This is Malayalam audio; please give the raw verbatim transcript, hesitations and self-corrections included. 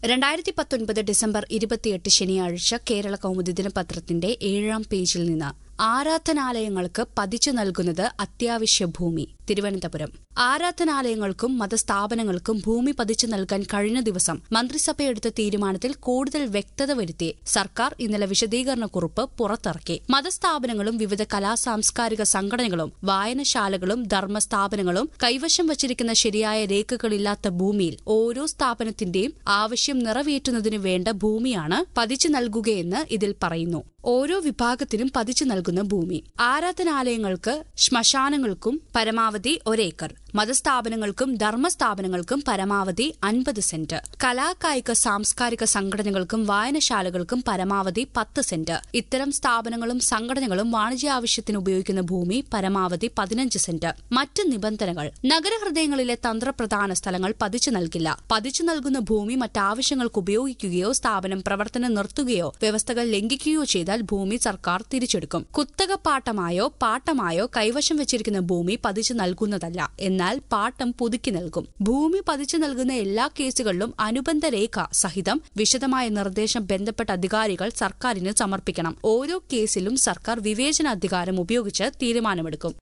രണ്ടായിരത്തി പത്തൊൻപത് ഡിസംബർ ഇരുപത്തിയെട്ട് ശനിയാഴ്ച കേരള കൗമുദി ദിനപത്രത്തിന്റെ ഏഴാം പേജിൽ നിന്ന് ആരാധനാലയങ്ങൾക്ക് പതിച്ചു നൽകുന്നത് അത്യാവശ്യ ഭൂമി. തിരുവനന്തപുരം. ആരാധനാലയങ്ങൾക്കും മതസ്ഥാപനങ്ങൾക്കും ഭൂമി പതിച്ചു നൽകാൻ കഴിഞ്ഞ ദിവസം മന്ത്രിസഭയെടുത്ത തീരുമാനത്തിൽ കൂടുതൽ വ്യക്തത വരുത്തി സർക്കാർ ഇന്നലെ വിശദീകരണക്കുറിപ്പ് പുറത്തിറക്കി. മതസ്ഥാപനങ്ങളും വിവിധ കലാ സാംസ്കാരിക സംഘടനകളും വായനശാലകളും ധർമ്മസ്ഥാപനങ്ങളും കൈവശം വച്ചിരിക്കുന്ന ശരിയായ രേഖകളില്ലാത്ത ഭൂമിയിൽ ഓരോ സ്ഥാപനത്തിന്റെയും ആവശ്യം നിറവേറ്റുന്നതിനു വേണ്ട ഭൂമിയാണ് പതിച്ചു നൽകുകയെന്ന് ഇതിൽ പറയുന്നു. ഓരോ വിഭാഗത്തിനും പതിച്ചു നൽകുന്ന ഭൂമി ആരാധനാലയങ്ങൾക്ക് ശ്മശാനങ്ങൾക്കും പരമാവധി ഒരേക്കർ, മതസ്ഥാപനങ്ങൾക്കും ധർമ്മസ്ഥാപനങ്ങൾക്കും പരമാവധി അൻപത് സെന്റ്, കലാകായിക സാംസ്കാരിക സംഘടനകൾക്കും വായനശാലകൾക്കും പരമാവധി പത്ത് സെന്റ്. ഇത്തരം സ്ഥാപനങ്ങളും സംഘടനകളും വാണിജ്യാവശ്യത്തിന് ഉപയോഗിക്കുന്ന ഭൂമി പരമാവധി പതിനഞ്ച് സെന്റ്. മറ്റ് നിബന്ധനകൾ: നഗരഹൃദയങ്ങളിലെ തന്ത്രപ്രധാന സ്ഥലങ്ങൾ പതിച്ചു നൽകില്ല. പതിച്ചു നൽകുന്ന ഭൂമി മറ്റാവശ്യങ്ങൾക്ക് ഉപയോഗിക്കുകയോ സ്ഥാപനം പ്രവർത്തനം നിർത്തുകയോ വ്യവസ്ഥകൾ ലംഘിക്കുകയോ ചെയ്താൽ ഭൂമി സർക്കാർ തിരിച്ചെടുക്കും. കുത്തക പാട്ടമായോ പാട്ടമായോ കൈവശം വെച്ചിരിക്കുന്ന ഭൂമി പതിച്ചു നൽകുന്നതല്ല, എന്നാൽ പാട്ടം പുതുക്കി നൽകും. ഭൂമി പതിച്ചു നൽകുന്ന എല്ലാ കേസുകളിലും അനുബന്ധ രേഖ സഹിതം വിശദമായ നിർദ്ദേശം ബന്ധപ്പെട്ട അധികാരികൾ സർക്കാരിന് സമർപ്പിക്കണം. ഓരോ കേസിലും സർക്കാർ വിവേചനാധികാരം ഉപയോഗിച്ച് തീരുമാനമെടുക്കും.